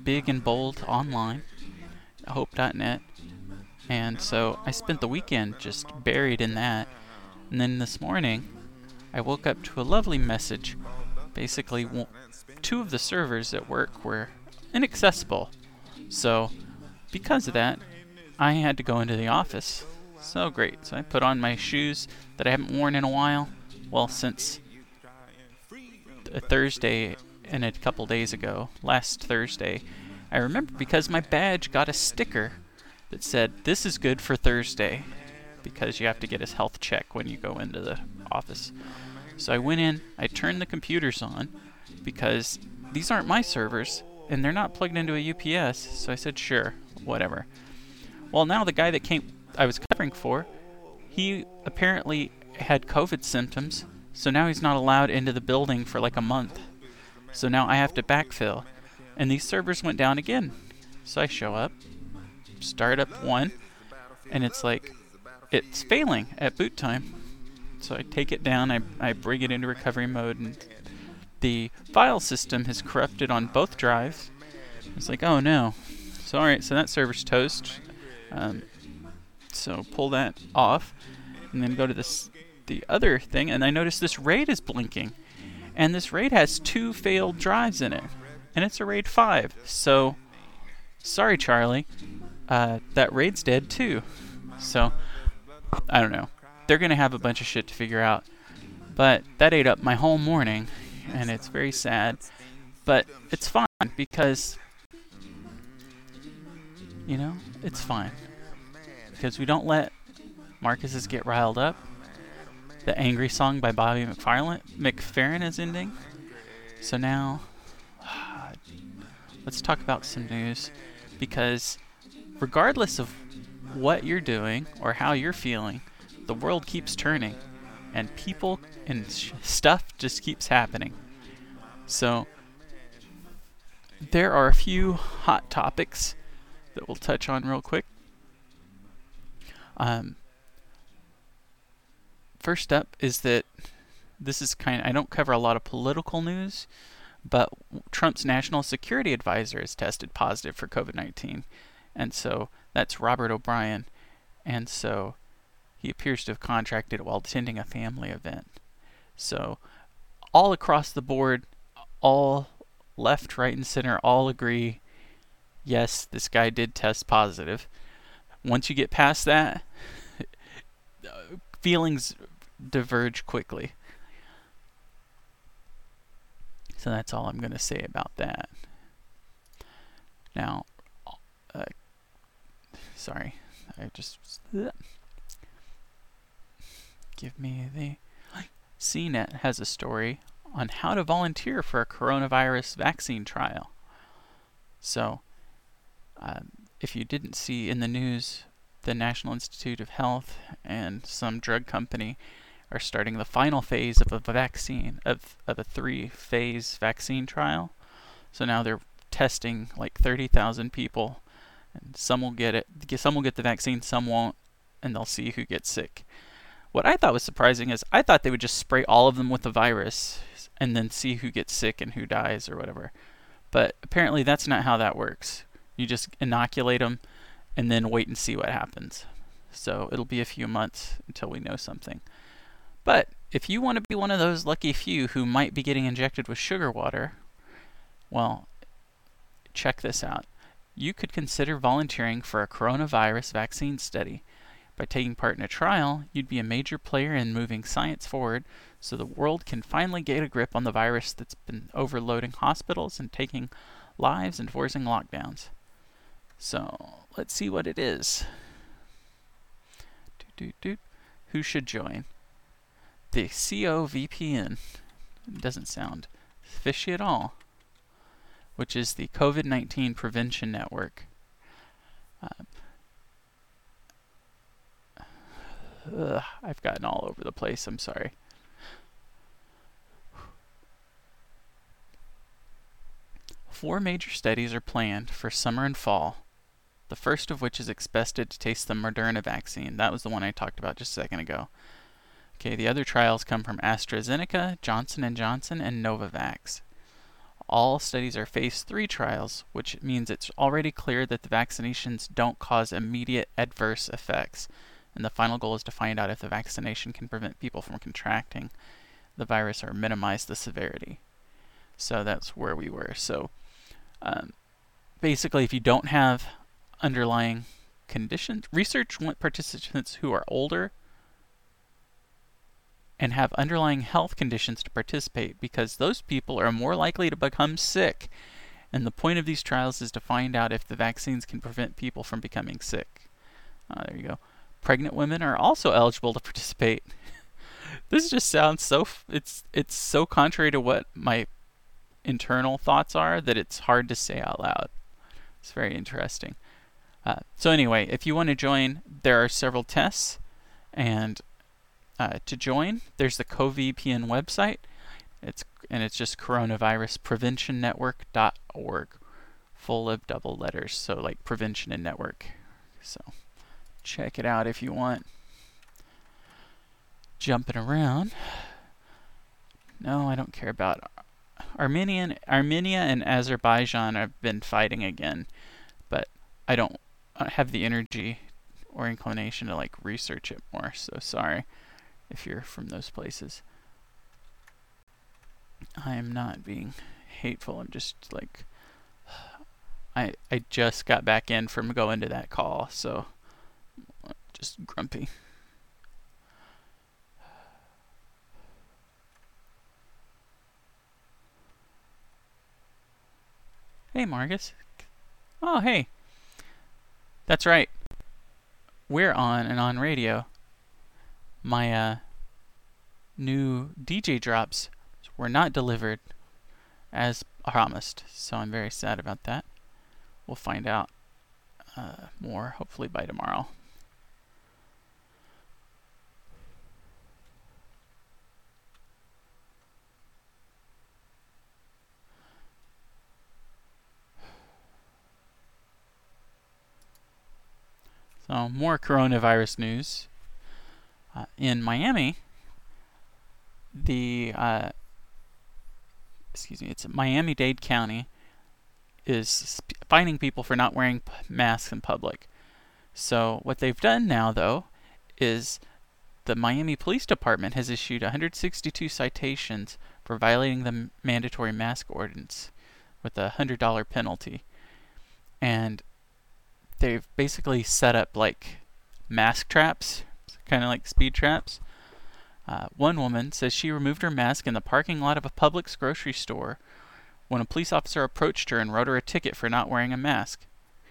big and bold online, hope.net. And so I spent the weekend just buried in that. And then this morning, I woke up to a lovely message. Basically, two of the servers at work were inaccessible. So, because of that, I had to go into the office. So great. So I put on my shoes that I haven't worn in a while. Well, since a Thursday and a couple days ago, last Thursday, I remember because my badge got a sticker that said, "This is good for Thursday," because you have to get a health check when you go into the office. So I went in, I turned the computers on, because these aren't my servers, and they're not plugged into a UPS, so I said, sure, whatever. Well, now the guy that I was covering for, he apparently had COVID symptoms, so now he's not allowed into the building for like a month. So now I have to backfill, and these servers went down again. So I show up, start up one, and it's like, it's failing at boot time. So I take it down, I bring it into recovery mode, and the file system has corrupted on both drives. It's like, oh no. So alright, so that server's toast. So pull that off, and then go to the other thing, and I notice this RAID is blinking. And this RAID has 2 failed drives in it. And it's a RAID 5. So, sorry Charlie, that RAID's dead too. So, I don't know. They're going to have a bunch of shit to figure out. But that ate up my whole morning, and it's very sad. But it's fine, because, it's fine. Because we don't let Marcus's get riled up. The Angry Song by Bobby McFerrin is ending. So now, let's talk about some news. Because regardless of what you're doing or how you're feeling, the world keeps turning. And people and stuff just keeps happening. So, there are a few hot topics that we'll touch on real quick. First up is that this is I don't cover a lot of political news, but Trump's national security advisor has tested positive for COVID-19. And so that's Robert O'Brien. And so he appears to have contracted it while attending a family event. So all across the board, all left, right, and center all agree, yes, this guy did test positive. Once you get past that, feelings diverge quickly. So that's all I'm going to say about that. Now, sorry, I just give me the CNET has a story on how to volunteer for a coronavirus vaccine trial. So, if you didn't see in the news, the National Institute of Health and some drug company are starting the final phase of a vaccine, of a 3-phase vaccine trial. So now they're testing like 30,000 people, and some will get it, some will get the vaccine, some won't, and they'll see who gets sick. What I thought was surprising is I thought they would just spray all of them with the virus and then see who gets sick and who dies or whatever. But apparently that's not how that works. You just inoculate them and then wait and see what happens. So it'll be a few months until we know something. But if you want to be one of those lucky few who might be getting injected with sugar water, well, check this out. You could consider volunteering for a coronavirus vaccine study. By taking part in a trial, you'd be a major player in moving science forward so the world can finally get a grip on the virus that's been overloading hospitals and taking lives and forcing lockdowns. So, let's see what it is. Who should join? The COVPN. Doesn't sound fishy at all. Which is the COVID-19 Prevention Network. I've gotten all over the place, I'm sorry. Four major studies are planned for summer and fall. The first of which is expected to test the Moderna vaccine. That was the one I talked about just a second ago. Okay, the other trials come from AstraZeneca, Johnson & Johnson, and Novavax. All studies are phase 3 trials, which means it's already clear that the vaccinations don't cause immediate adverse effects. And the final goal is to find out if the vaccination can prevent people from contracting the virus or minimize the severity. So that's where we were. So basically, if you don't have underlying conditions, research want participants who are older and have underlying health conditions to participate, because those people are more likely to become sick. And the point of these trials is to find out if the vaccines can prevent people from becoming sick. There you go. Pregnant women are also eligible to participate. This just sounds so it's so contrary to what my internal thoughts are that it's hard to say out loud. It's very interesting. So anyway, if you want to join, there are several tests, and to join, there's the CoVPN website. It's just coronaviruspreventionnetwork.org, full of double letters, so like prevention and network. So check it out if you want. Jumping around. No, I don't care about Armenia and Azerbaijan have been fighting again, but I don't have the energy or inclination to like research it more. So sorry if you're from those places. I am not being hateful. I'm just like I just got back in from going to that call, so just grumpy. Hey, Marcus. Oh, hey. That's right. We're on and on radio. My new DJ drops were not delivered as promised, so I'm very sad about that. We'll find out more hopefully by tomorrow. So more coronavirus news. In Miami, it's Miami-Dade County is fining people for not wearing masks in public. So what they've done now, though, is the Miami Police Department has issued 162 citations for violating the mandatory mask ordinance with a $100 penalty. And they've basically set up like mask traps, kind of like speed traps. One woman says she removed her mask in the parking lot of a Publix grocery store when a police officer approached her and wrote her a ticket for not wearing a mask.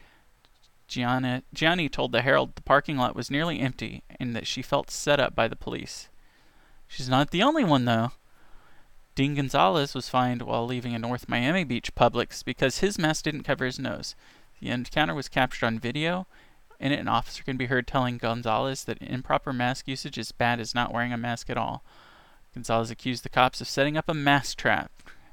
Gianni told the Herald the parking lot was nearly empty and that she felt set up by the police. She's not the only one, though. Dean Gonzalez was fined while leaving a North Miami Beach Publix because his mask didn't cover his nose. The encounter was captured on video. In it, an officer can be heard telling Gonzalez that improper mask usage is bad as not wearing a mask at all. Gonzalez accused the cops of setting up a mask trap.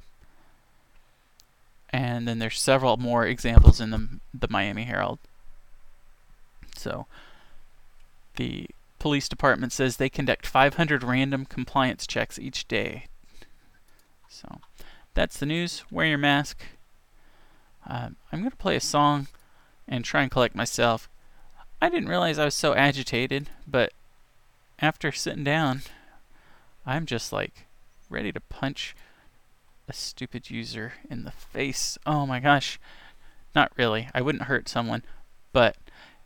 And then there's several more examples in the Miami Herald. So, the police department says they conduct 500 random compliance checks each day. So, that's the news. Wear your mask. I'm going to play a song and try and collect myself. I didn't realize I was so agitated, but after sitting down, I'm just like ready to punch a stupid user in the face. Oh my gosh. Not really. I wouldn't hurt someone, but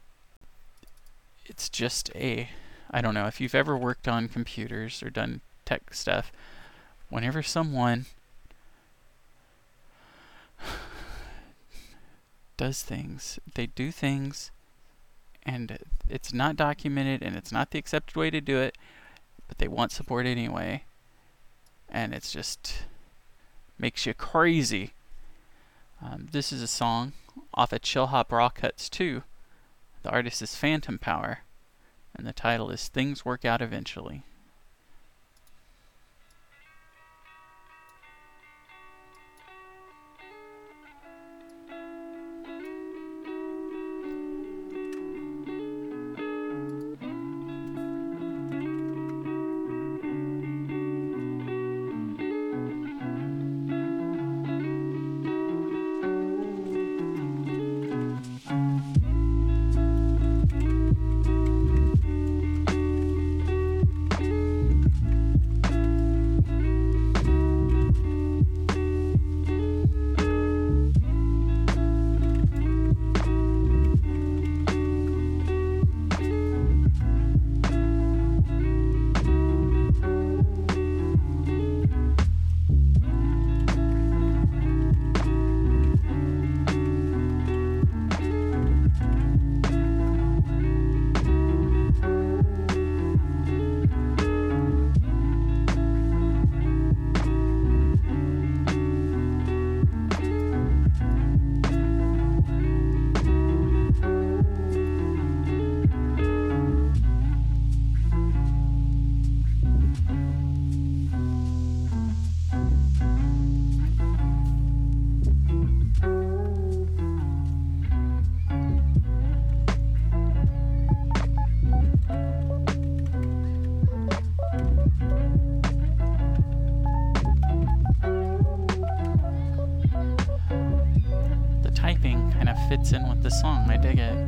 it's just I don't know, if you've ever worked on computers or done tech stuff, whenever someone does things, they do things, and it's not documented, and it's not the accepted way to do it, but they want support anyway, and it's just makes you crazy. This is a song off of Chill Hop Raw Cuts 2. The artist is Phantom Power, and the title is Things Work Out Eventually. typing kind of fits in with the song. I dig it.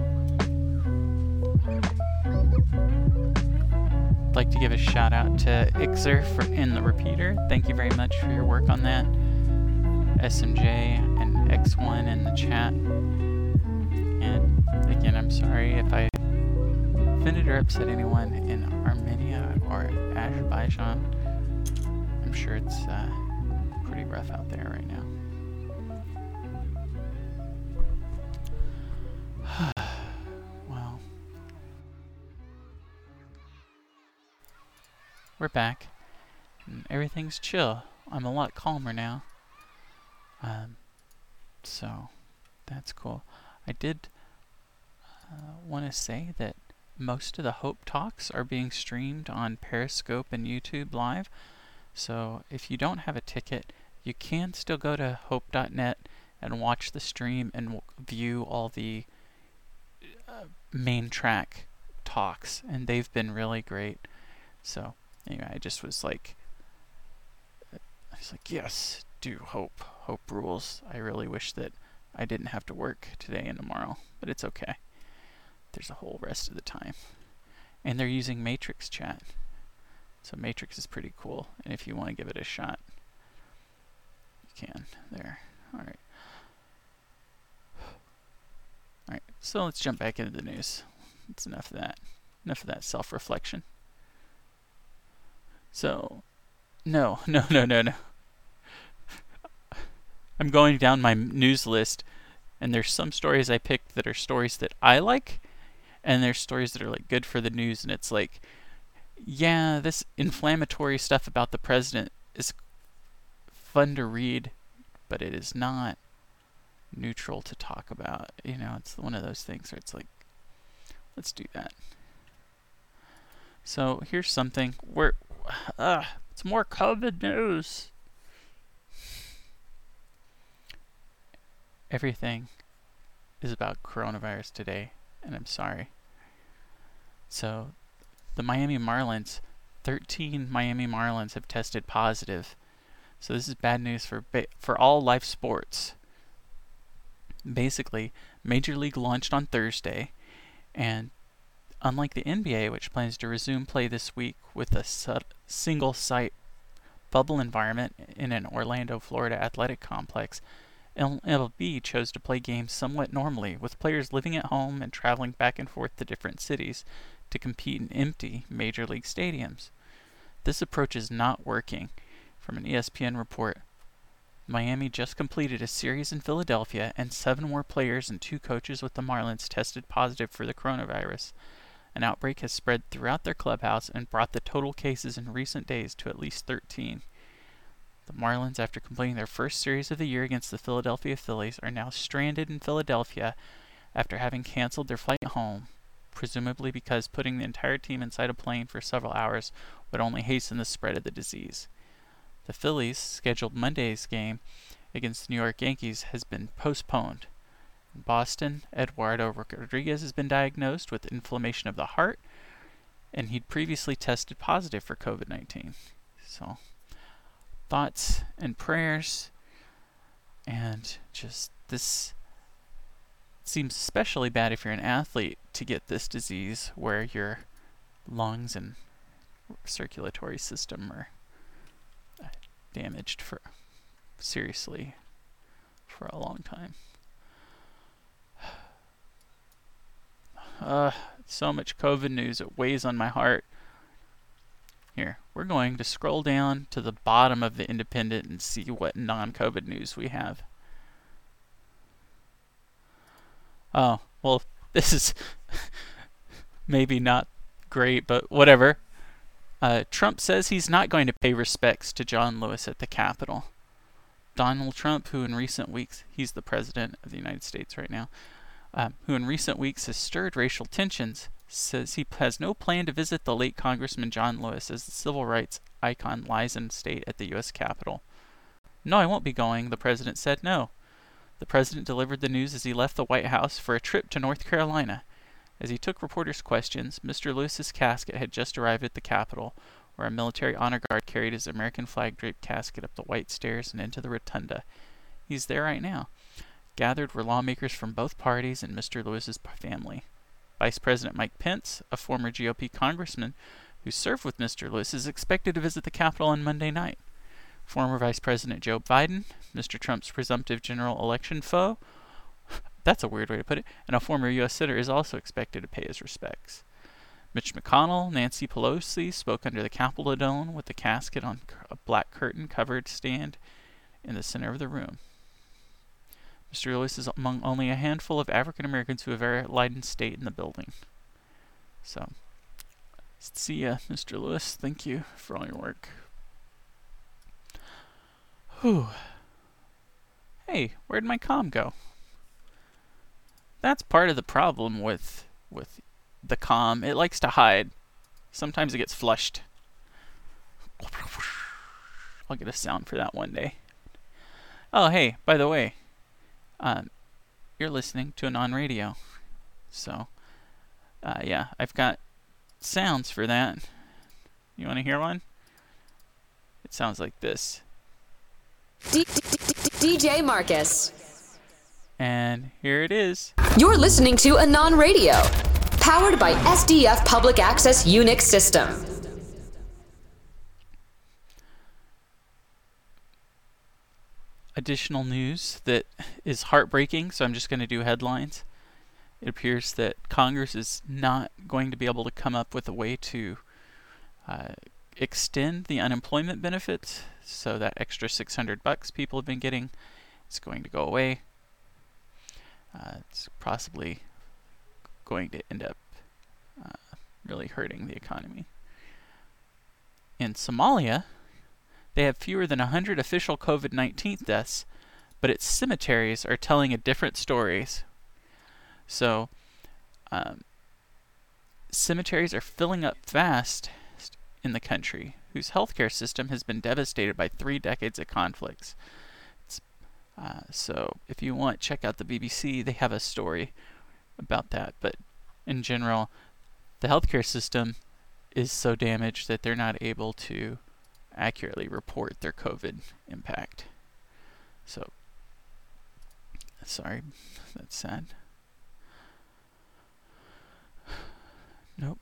I'd like to give a shout out to Ixer in the repeater. Thank you very much for your work on that. SMJ and X1 in the chat. And again, I'm sorry if I offended or upset anyone in Armenia or Azerbaijan. I'm sure it's pretty rough out there right now. Well, we're back, and everything's chill. I'm a lot calmer now. So that's cool. I did want to say that most of the Hope Talks are being streamed on Periscope and YouTube Live. So if you don't have a ticket, you can still go to hope.net and watch the stream and view all the main track talks, and they've been really great. So anyway, I was like, yes, do Hope. Hope rules. I really wish that I didn't have to work today and tomorrow, but it's okay. There's a whole rest of the time. And they're using Matrix chat. So Matrix is pretty cool, and if you want to give it a shot, you can. There. Alright. Alright, so let's jump back into the news. That's enough of that. Enough of that self-reflection. So, no. I'm going down my news list, and there's some stories I picked that are stories that I like, and there's stories that are like good for the news, and it's like, yeah, this inflammatory stuff about the president is fun to read, but it is not neutral to talk about. You know, it's one of those things where it's like, let's do that. So here's something where it's more COVID news. Everything is about coronavirus today, and I'm sorry. So the Miami Marlins, 13 Miami Marlins have tested positive. So this is bad news for all live sports. Basically, Major League launched on Thursday, and unlike the NBA, which plans to resume play this week with a single-site bubble environment in an Orlando, Florida athletic complex, MLB chose to play games somewhat normally, with players living at home and traveling back and forth to different cities to compete in empty Major League stadiums. This approach is not working. From an ESPN report, Miami just completed a series in Philadelphia, and 7 more players and 2 coaches with the Marlins tested positive for the coronavirus. An outbreak has spread throughout their clubhouse and brought the total cases in recent days to at least 13. The Marlins, after completing their first series of the year against the Philadelphia Phillies, are now stranded in Philadelphia after having canceled their flight home, presumably because putting the entire team inside a plane for several hours would only hasten the spread of the disease. The Phillies' scheduled Monday's game against the New York Yankees has been postponed. In Boston, Eduardo Rodriguez has been diagnosed with inflammation of the heart, and he'd previously tested positive for COVID-19. So, thoughts and prayers, and just this seems especially bad if you're an athlete to get this disease where your lungs and circulatory system are damaged seriously for a long time. So much COVID news, it weighs on my heart. Here, we're going to scroll down to the bottom of the Independent and see what non-COVID news we have. Oh, well, this is maybe not great, but whatever. Trump says he's not going to pay respects to John Lewis at the Capitol. Donald Trump, who in recent weeks, he's the president of the United States right now, who in recent weeks has stirred racial tensions, says he has no plan to visit the late Congressman John Lewis as the civil rights icon lies in state at the U.S. Capitol. No, I won't be going, the president said. No. The president delivered the news as he left the White House for a trip to North Carolina. As he took reporters' questions, Mr. Lewis's casket had just arrived at the Capitol, where a military honor guard carried his American flag-draped casket up the white stairs and into the rotunda. He's there right now. Gathered were lawmakers from both parties and Mr. Lewis's family. Vice President Mike Pence, a former GOP congressman who served with Mr. Lewis, is expected to visit the Capitol on Monday night. Former Vice President Joe Biden, Mr. Trump's presumptive general election foe, that's a weird way to put it, and a former U.S. senator is also expected to pay his respects. Mitch McConnell, Nancy Pelosi spoke under the Capitol dome with the casket on a black curtain-covered stand in the center of the room. Mr. Lewis is among only a handful of African Americans who have ever lied in state in the building. So, see ya, Mr. Lewis. Thank you for all your work. Whew. Hey, where'd my comm go? That's part of the problem with the comm. It likes to hide. Sometimes it gets flushed. I'll get a sound for that one day. Oh, hey, by the way, you're listening to Anon Radio. So, yeah, I've got sounds for that. You want to hear one? It sounds like this. DJ Marcus. And here it is. You're listening to Anon Radio, powered by SDF Public Access Unix System. Additional news that is heartbreaking, so I'm just going to do headlines. It appears that Congress is not going to be able to come up with a way to extend the unemployment benefits, so that extra $600 people have been getting is going to go away. It's possibly going to end up really hurting the economy. In Somalia, they have fewer than 100 official COVID-19 deaths, but its cemeteries are telling a different stories. So, cemeteries are filling up fast in the country, whose healthcare system has been devastated by 3 decades of conflicts. So, if you want, check out the BBC. They have a story about that. But in general, the healthcare system is so damaged that they're not able to accurately report their COVID impact. So, sorry, that's sad. Nope.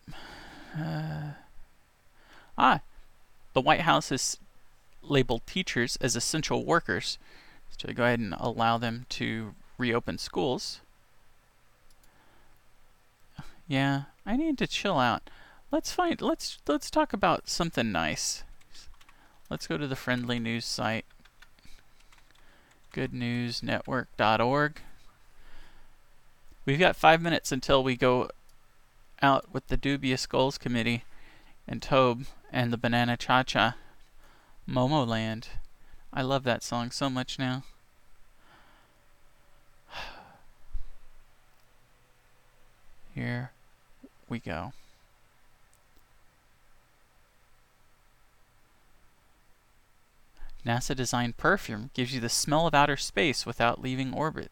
The White House has labeled teachers as essential workers to go ahead and allow them to reopen schools. Yeah, I need to chill out. Let's talk about something nice. Let's go to the friendly news site, goodnewsnetwork.org. We've got 5 minutes until we go out with the Dubious Goals Committee and Tobe and the Banana Cha-Cha, Momoland. I love that song so much now. Here we go. NASA designed perfume gives you the smell of outer space without leaving orbit.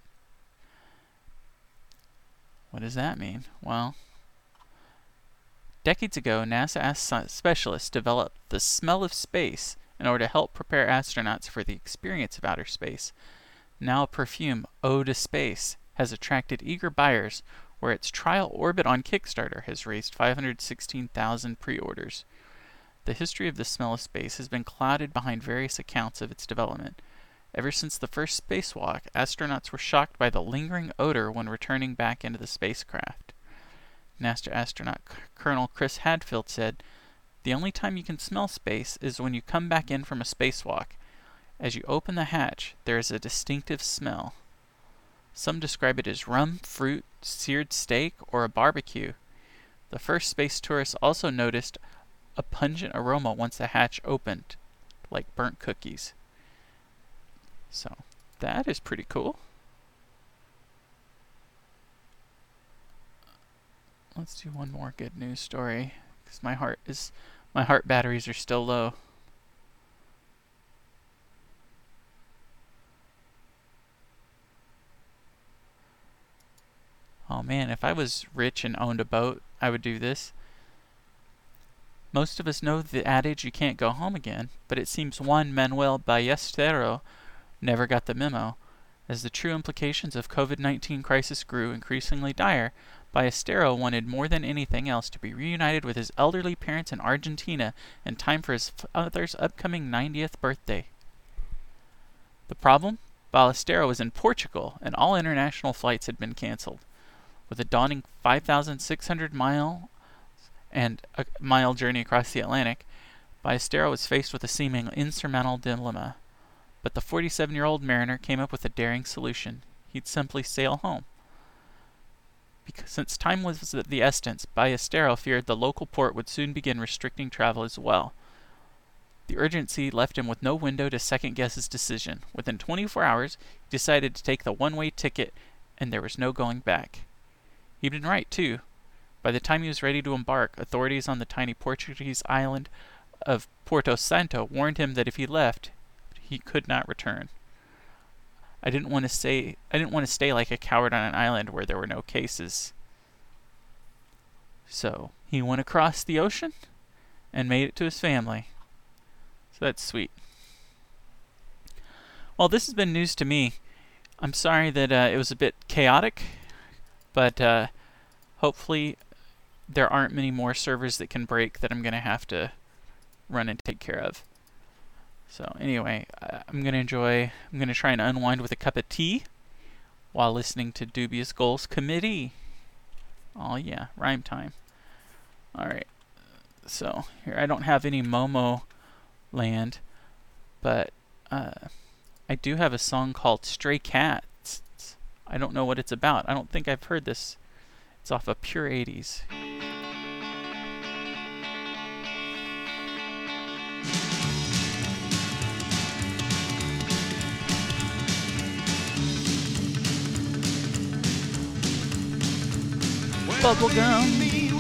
What does that mean? Well, decades ago, NASA asked specialists to develop the smell of space in order to help prepare astronauts for the experience of outer space. Now a perfume, Ode to Space, has attracted eager buyers, where its trial orbit on Kickstarter has raised 516,000 pre-orders. The history of the smell of space has been clouded behind various accounts of its development. Ever since the first spacewalk, astronauts were shocked by the lingering odor when returning back into the spacecraft. NASA astronaut Colonel Chris Hadfield said, "The only time you can smell space is when you come back in from a spacewalk. As you open the hatch, there is a distinctive smell. Some describe it as rum, fruit, seared steak, or a barbecue. The first space tourists also noticed a pungent aroma once the hatch opened, like burnt cookies." So, that is pretty cool. Let's do one more good news story, because my heart batteries are still low. Oh man, if I was rich and owned a boat, I would do this. Most of us know the adage, "you can't go home again," but it seems Juan Manuel Ballesteros never got the memo. As the true implications of COVID-19 crisis grew increasingly dire, Ballesteros wanted more than anything else to be reunited with his elderly parents in Argentina in time for his father's upcoming 90th birthday. The problem? Ballesteros was in Portugal, and all international flights had been canceled. With a daunting 5,600-mile journey across the Atlantic, Ballesteros was faced with a seemingly insurmountable dilemma. But the 47-year-old mariner came up with a daring solution. He'd simply sail home. Since time was of the essence, Ballesteros feared the local port would soon begin restricting travel as well. The urgency left him with no window to second-guess his decision. Within 24 hours, he decided to take the one-way ticket, and there was no going back. He'd been right, too. By the time he was ready to embark, authorities on the tiny Portuguese island of Porto Santo warned him that if he left, he could not return. I didn't want to stay like a coward on an island where there were no cases. So he went across the ocean and made it to his family. So that's sweet. Well, this has been news to me. I'm sorry that it was a bit chaotic, but hopefully there aren't many more servers that can break that I'm going to have to run and take care of. So anyway, I'm going to try and unwind with a cup of tea while listening to Dubious Goals Committee. Oh yeah, rhyme time. Alright, so here I don't have any Momo land, but I do have a song called Stray Cats. I don't know what it's about. I don't think I've heard this. It's off of Pure 80s. Bubblegum.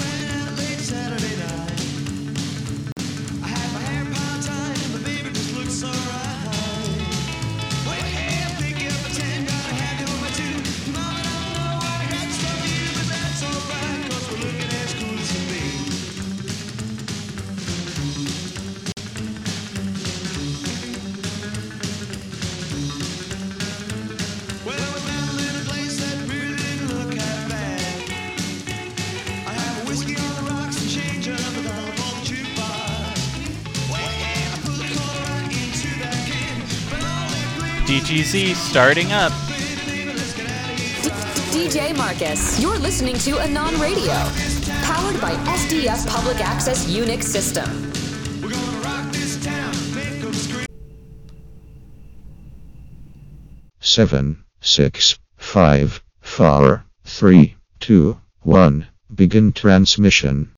DGZ starting up. DJ Marcus, you're listening to Anon Radio, powered by SDF Public Access Unix System. 7, 6, 5, 4, 3, 2, 1, begin transmission.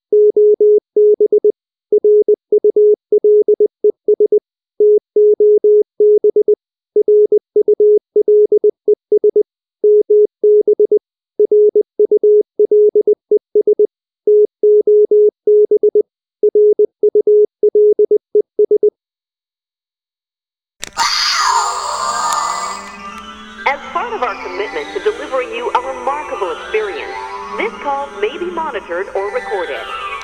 As part of our commitment to delivering you a remarkable experience, this call may be monitored or recorded.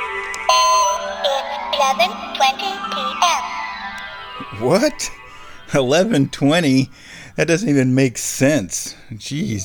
It's 11:20 p.m. What? 11:20? That doesn't even make sense. Jeez.